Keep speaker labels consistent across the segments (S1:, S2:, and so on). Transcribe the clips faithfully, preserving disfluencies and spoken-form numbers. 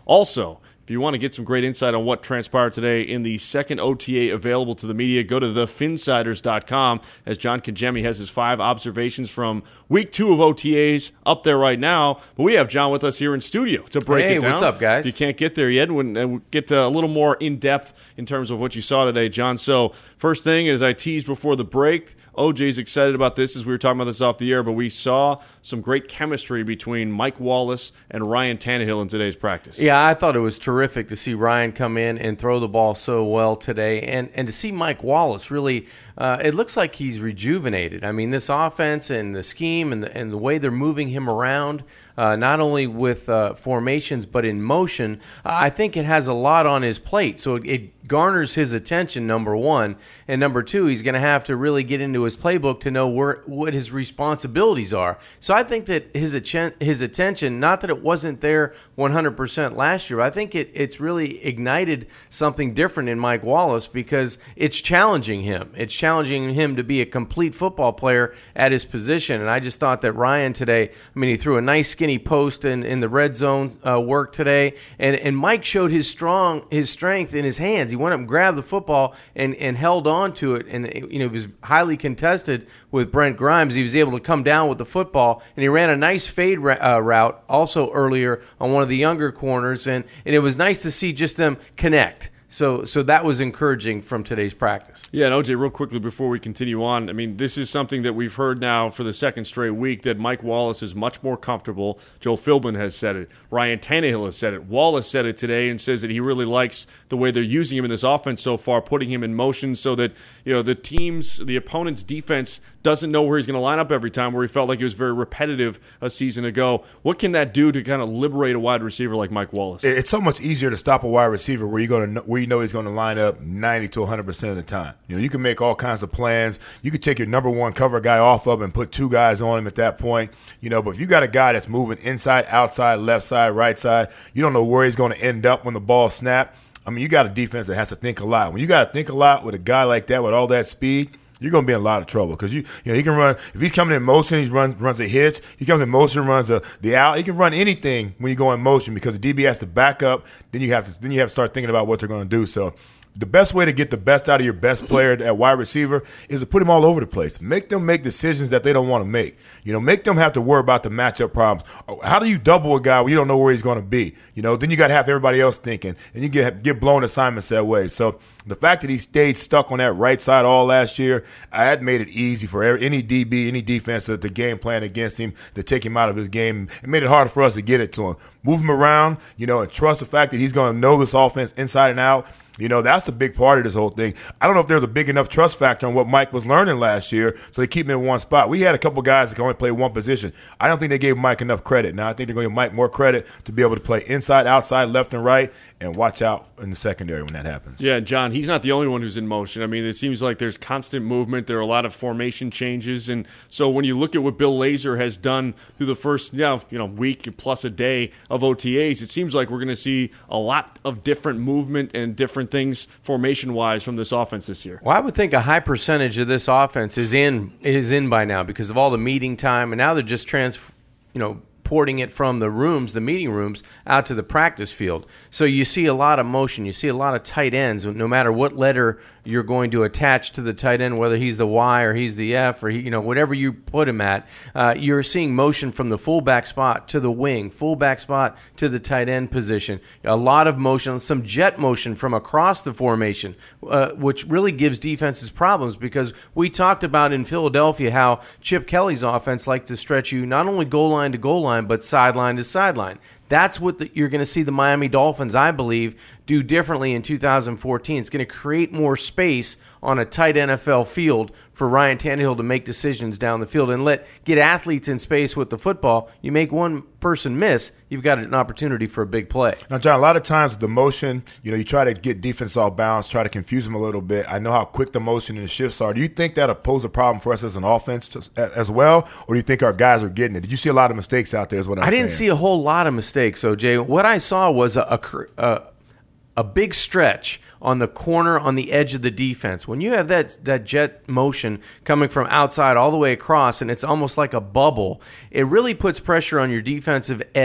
S1: Also, if you want to get some great insight on what transpired today in the second O T A available to the media, go to the finsiders dot com as John Congemi has his five observations from week two of O T As up there right now. But we have John with us here in studio to break
S2: hey,
S1: it down.
S2: What's up, guys?
S1: If you can't get there yet, we'll get a little more in-depth in terms of what you saw today, John. So first thing, as I teased before the break, O J's excited about this as we were talking about this off the air, but we saw some great chemistry between Mike Wallace and Ryan Tannehill in today's practice.
S2: Yeah, I thought it was terrific to see Ryan come in and throw the ball so well today, and, and to see Mike Wallace really, uh, it looks like he's rejuvenated. I mean, this offense and the scheme and the, and the way they're moving him around, uh, not only with uh, formations but in motion, I think it has a lot on his plate. So it, it garners his attention, number one. And number two, he's going to have to really get into his playbook to know where, what his responsibilities are. So I think that his, atten- his attention, not that it wasn't there one hundred percent last year, I think it, it's really ignited something different in Mike Wallace because it's challenging him. It's challenging him to be a complete football player at his position. And I just thought that Ryan today, I mean, he threw a nice skinny post in, in the red zone uh, work today. And, and Mike showed his strong his strength in his hands. He went up and grabbed the football and, and held on to it. And, you know, it was highly contested with Brent Grimes. He was able to come down with the football, and he ran a nice fade uh, route also earlier on one of the younger corners. And, and it was nice to see just them connect. So so that was encouraging from today's practice.
S1: Yeah, and O J, real quickly before we continue on, I mean, this is something that we've heard now for the second straight week, that Mike Wallace is much more comfortable. Joe Philbin has said it. Ryan Tannehill has said it. Wallace said it today and says that he really likes the way they're using him in this offense so far, putting him in motion so that, you know, the team's, the opponent's defense doesn't know where he's going to line up every time, where he felt like he was very repetitive a season ago. What can that do to kind of liberate a wide receiver like Mike Wallace?
S3: It's so much easier to stop a wide receiver where you're going to where you know he's going to line up ninety to one hundred percent of the time. You know, you can make all kinds of plans. You could take your number one cover guy off of him and put two guys on him at that point. You know, but if you got a guy that's moving inside, outside, left side, right side, you don't know where he's going to end up when the ball snaps. I mean, you got a defense that has to think a lot. When you got to think a lot with a guy like that with all that speed, you're going to be in a lot of trouble because you, you know, he can run. If he's coming in motion, he runs runs a hitch. He comes in motion, runs a the out. He can run anything when you go in motion because the D B has to back up. Then you have to then you have to start thinking about what they're going to do. So the best way to get the best out of your best player at wide receiver is to put him all over the place. Make them make decisions that they don't want to make. You know, make them have to worry about the matchup problems. How do you double a guy when you don't know where he's going to be? You know, then you got to have everybody else thinking, and you get get blown assignments that way. So the fact that he stayed stuck on that right side all last year, I had made it easy for any D B, any defense to, to game plan against him, to take him out of his game. It made it harder for us to get it to him. Move him around, you know, and trust the fact that he's going to know this offense inside and out. You know, that's the big part of this whole thing. I don't know if there's a big enough trust factor on what Mike was learning last year, so they keep him in one spot. We had a couple guys that can only play one position. I don't think they gave Mike enough credit. Now I think they're going to give Mike more credit to be able to play inside, outside, left, and right, and watch out in the secondary when that happens.
S1: Yeah, John, he's not the only one who's in motion. I mean, it seems like there's constant movement. There are a lot of formation changes. And so when you look at what Bill Lazor has done through the first you know, you know, week plus a day of O T As, it seems like we're going to see a lot of different movement and different things formation-wise from this offense this year.
S2: Well, I would think a high percentage of this offense is in is in by now because of all the meeting time, and now they're just trans, you know, porting it from the rooms, the meeting rooms, out to the practice field. So you see a lot of motion. You see a lot of tight ends, no matter what letter you're going to attach to the tight end, whether he's the Y or he's the F or, he, you know, whatever you put him at. Uh, you're seeing motion from the fullback spot to the wing, fullback spot to the tight end position. A lot of motion, some jet motion from across the formation, uh, which really gives defenses problems because we talked about in Philadelphia how Chip Kelly's offense liked to stretch you not only goal line to goal line, but sideline to sideline. That's what the, you're going to see the Miami Dolphins, I believe, do differently in two thousand fourteen. It's going to create more space on a tight N F L field for Ryan Tannehill to make decisions down the field and let get athletes in space with the football. You make one person miss, you've got an opportunity for a big play.
S3: Now, John, a lot of times the motion, you know, you try to get defense off balance, try to confuse them a little bit. I know how quick the motion and the shifts are. Do you think that'll pose a problem for us as an offense to, as well, or do you think our guys are getting it? Did you see a lot of mistakes out there is what I'm
S2: I didn't
S3: saying?
S2: see a whole lot of mistakes, O J. What I saw was a, a, a, a big stretch on the corner on the edge of the defense. When you have that that jet motion coming from outside all the way across and it's almost like a bubble, it really puts pressure on your defensive edge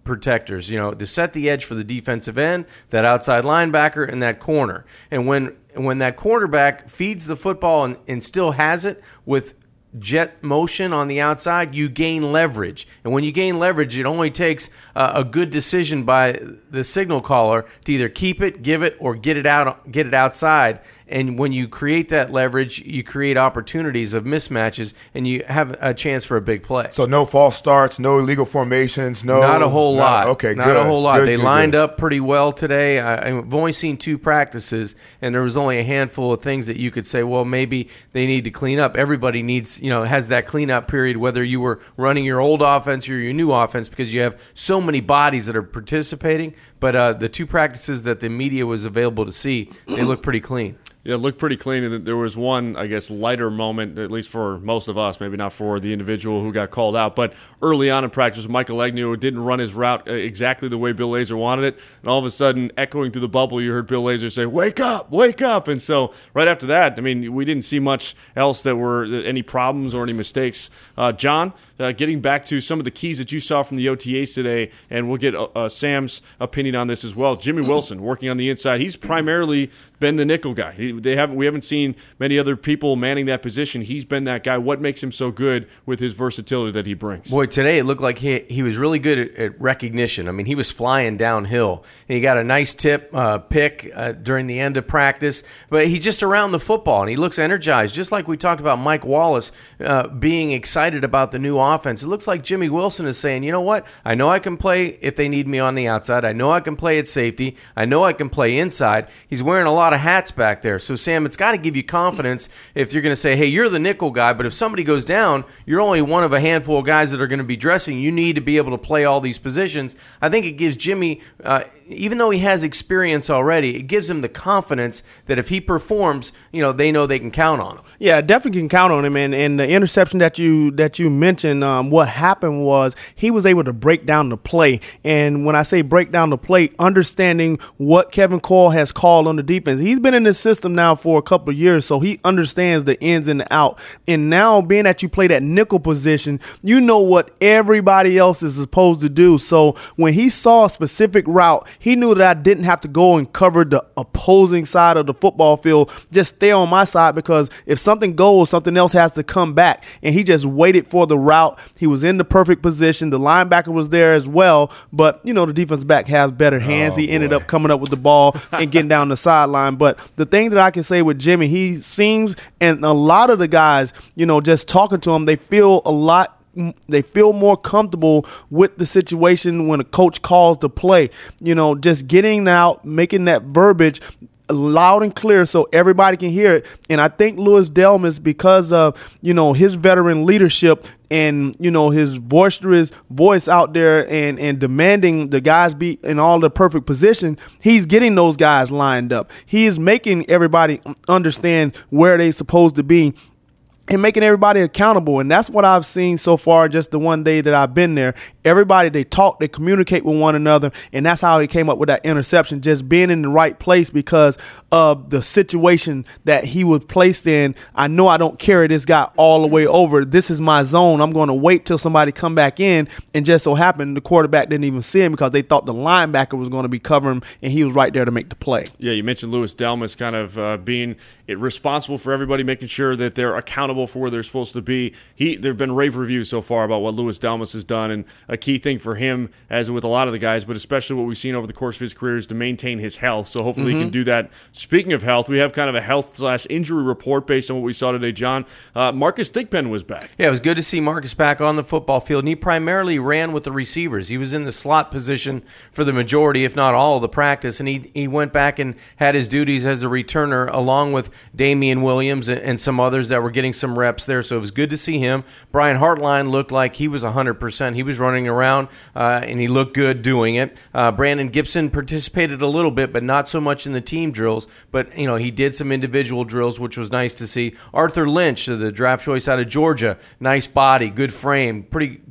S2: protectors, you know, to set the edge for the defensive end, that outside linebacker, and that corner. And when when that quarterback feeds the football and, and still has it with jet motion on the outside, you gain leverage. And when you gain leverage, it only takes uh, a good decision by the signal caller to either keep it, give it, or get it out, get it outside. And when you create that leverage, you create opportunities of mismatches, and you have a chance for a big play.
S3: So no false starts, no illegal formations, no.
S2: Not a whole
S3: not,
S2: lot.
S3: Okay,
S2: not
S3: good.
S2: a whole lot.
S3: Good,
S2: they
S3: good,
S2: lined
S3: good.
S2: up pretty well today. I, I've only seen two practices, and there was only a handful of things that you could say, well, maybe they need to clean up. Everybody needs, you know, has that cleanup period, whether you were running your old offense or your new offense, because you have so many bodies that are participating. But uh, the two practices that the media was available to see, they look pretty clean.
S1: Yeah, it looked pretty clean. And there was one, I guess, lighter moment, at least for most of us, maybe not for the individual who got called out. But early on in practice, Michael Agnew didn't run his route exactly the way Bill Lazor wanted it. And all of a sudden, echoing through the bubble, you heard Bill Lazor say, "Wake up, wake up." And so right after that, I mean, we didn't see much else that were any problems or any mistakes. Uh, John, uh, getting back to some of the keys that you saw from the O T As today, and we'll get uh, Sam's opinion on this as well. Jimmy Wilson working on the inside. He's primarily been the nickel guy. He, they haven't we haven't seen many other people manning that position. He's been that guy. What makes him so good with his versatility that he brings?
S2: Boy, today it looked like he he was really good at, at recognition. I mean, he was flying downhill, and he got a nice tip uh, pick uh, during the end of practice. But he's just around the football, and he looks energized, just like we talked about Mike Wallace uh, being excited about the new offense. It looks like Jimmy Wilson is saying, you know what? I know I can play if they need me on the outside. I know I can play at safety. I know I can play inside. He's wearing a lot of hats back there. So, Sam, it's got to give you confidence if you're going to say, hey, you're the nickel guy, but if somebody goes down, you're only one of a handful of guys that are going to be dressing. You need to be able to play all these positions. I think it gives Jimmy, uh, even though he has experience already, it gives him the confidence that if he performs, you know, they know they can count on him.
S4: Yeah, definitely can count on him. And, and the interception that you that you mentioned, um, what happened was he was able to break down the play. And when I say break down the play, understanding what Kevin Coyle has called on the defense. He's been in this system now for a couple of years, so he understands the ins and the out. And now, being that you play that nickel position, you know what everybody else is supposed to do. So when he saw a specific route, he knew that I didn't have to go and cover the opposing side of the football field, just stay on my side, because if something goes, something else has to come back. And he just waited for the route. He was in the perfect position. The linebacker was there as well, but, you know, the defensive back has better hands. Oh, he boy. ended up coming up with the ball and getting down the sideline. But the thing that I can say with Jimmy, he seems, and a lot of the guys, you know, just talking to him, they feel a lot They feel more comfortable with the situation when a coach calls the play. You know, just getting out, making that verbiage loud and clear so everybody can hear it. And I think Louis Delmas, because of, you know, his veteran leadership and, you know, his boisterous voice out there and, and demanding the guys be in all the perfect position, he's getting those guys lined up. He is making everybody understand where they're supposed to be and making everybody accountable. And that's what I've seen so far, just the one day that I've been there. Everybody, they talk, they communicate with one another, and that's how he came up with that interception, just being in the right place because of the situation that he was placed in. I know I don't carry this guy all the way over. This is my zone. I'm going to wait till somebody come back in, and just so happened the quarterback didn't even see him because they thought the linebacker was going to be covering him, and he was right there to make the play.
S1: Yeah, you mentioned Louis Delmas kind of uh, being responsible for everybody, making sure that they're accountable for where they're supposed to be. He there have been rave reviews so far about what Louis Delmas has done, and a key thing for him, as with a lot of the guys, but especially what we've seen over the course of his career, is to maintain his health. So hopefully mm-hmm. he can do that. Speaking of health, we have kind of a health slash injury report based on what we saw today, John. Uh, Marcus Thigpen was back.
S2: Yeah, it was good to see Marcus back on the football field, and he primarily ran with the receivers. He was in the slot position for the majority, if not all, of the practice, and he he went back and had his duties as a returner along with Damian Williams and, and some others that were getting some reps there. So it was good to see him. Brian Hartline looked like he was one hundred percent. He was running around, uh, and he looked good doing it. Uh, Brandon Gibson participated a little bit, but not so much in the team drills. But, you know, he did some individual drills, which was nice to see. Arthur Lynch, the draft choice out of Georgia, nice body, good frame, pretty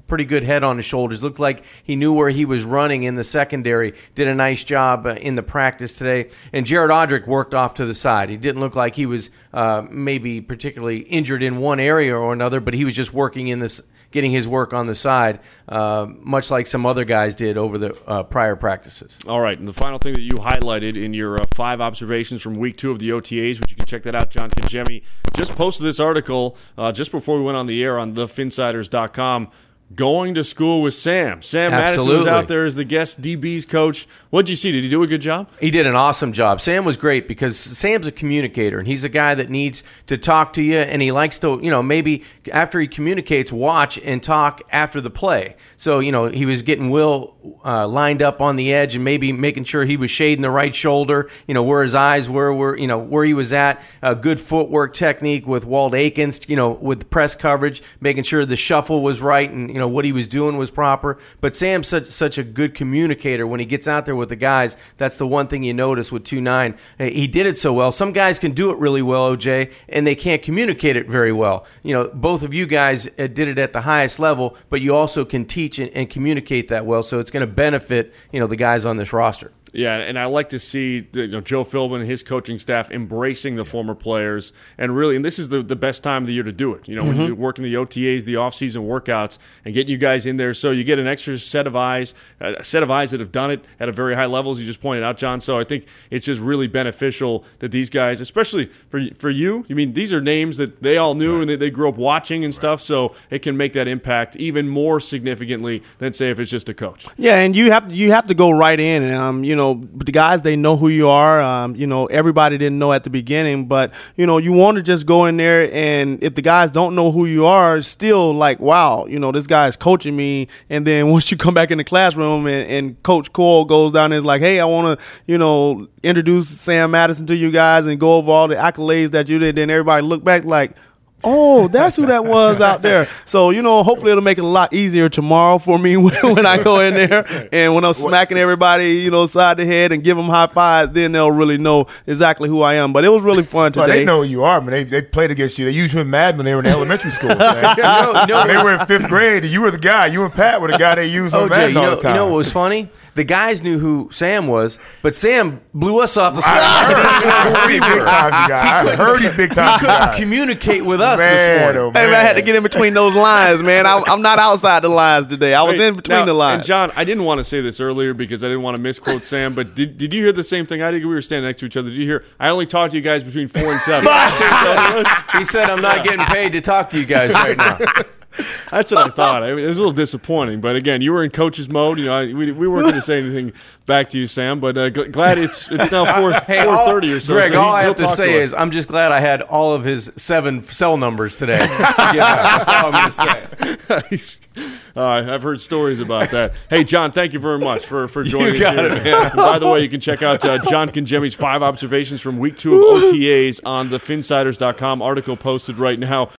S2: pretty good head on his shoulders. Looked like he knew where he was running in the secondary. Did a nice job uh, in the practice today. And Jared Odrick worked off to the side. He didn't look like he was uh, maybe particularly injured in one area or another, but he was just working in this, getting his work on the side, uh, much like some other guys did over the uh, prior practices.
S1: All right, and the final thing that you highlighted in your uh, five observations from week two of the O T As, which you can check that out, John Congemi just posted this article uh, just before we went on the air on the finsiders dot com. Going to school with Sam. Sam
S2: Absolutely.
S1: Madison was out there as the guest D B's coach. What did you see? Did he do a good job?
S2: He did an awesome job. Sam was great because Sam's a communicator, and he's a guy that needs to talk to you, and he likes to, you know, maybe after he communicates, watch and talk after the play. So, you know, he was getting Will uh, lined up on the edge and maybe making sure he was shading the right shoulder, you know, where his eyes were, where, you know, where he was at. Uh, good footwork technique with Walt Aikens, you know, with press coverage, making sure the shuffle was right and, you know, what he was doing was proper. But Sam's such such a good communicator when he gets out there with the guys. That's the one thing you notice with two nine. He did it so well. Some guys can do it really well, O J, and they can't communicate it very well. You know, both of you guys did it at the highest level, but you also can teach and, and communicate that well, so it's going to benefit, you know, the guys on this roster.
S1: Yeah, and I like to see you know, Joe Philbin and his coaching staff embracing the former players, and really, and this is the, the best time of the year to do it. You know, mm-hmm. when you're working the O T As, the off-season workouts, and getting you guys in there, so you get an extra set of eyes, a set of eyes that have done it at a very high level, as you just pointed out, John. So I think it's just really beneficial that these guys, especially for for you, I mean, these are names that they all knew right. and they, they grew up watching and stuff, so it can make that impact even more significantly than, say, if it's just a coach.
S4: Yeah, and you have to, you have to go right in, and um, you know. know, the guys, they know who you are. Um, you know, everybody didn't know at the beginning, but, you know, you want to just go in there, and if the guys don't know who you are, it's still like, wow, you know, this guy is coaching me. And then once you come back in the classroom and, and Coach Cole goes down there and is like, hey, I want to, you know, introduce Sam Madison to you guys and go over all the accolades that you did, then everybody look back like, oh, that's who that was out there. So, you know, hopefully it'll make it a lot easier tomorrow for me when, when I go in there. And when I'm smacking everybody, you know, side the head and give them high fives, then they'll really know exactly who I am. But it was really fun today.
S3: Well, they know who you are, man. They, they played against you. They used you in Madden when they were in elementary school. Man. you know, you know, they were in fifth grade, and you were the guy. You and Pat were the guy they used on
S2: O J,
S3: Madden
S2: you know,
S3: all the time.
S2: You know what was funny? The guys knew who Sam was, but Sam blew us off the
S3: I heard he big time, you guys. I heard he big time.
S2: He couldn't communicate with us
S3: man,
S2: this morning.
S3: Oh,
S4: Hey, man, I had to get in between those lines, man. I, I'm not outside the lines today. I was
S1: Wait,
S4: in between
S1: now,
S4: the lines.
S1: And John, I didn't want to say this earlier because I didn't want to misquote Sam, but did did you hear the same thing I did? We were standing next to each other. Did you hear? I only talked to you guys between four and seven.
S2: He said, I'm not getting paid to talk to you guys right now.
S1: That's what I thought. I mean, it was a little disappointing, but again, you were in coach's mode. You know, I, we, we weren't going to say anything back to you, Sam. But uh, gl- glad it's it's now four
S2: hey,
S1: four thirty or so.
S2: Greg,
S1: so
S2: all
S1: he,
S2: I have to say
S1: to
S2: is I'm just glad I had all of his seven cell numbers today. Yeah, that's all I'm going to say.
S1: Uh, I've heard stories about that. Hey, John, thank you very much for, for joining
S2: You
S1: us
S2: got
S1: here.
S2: it, man.
S1: And by the way, you can check out uh, John Congemi's five observations from week two of O T As on the finsiders dot com article posted right now.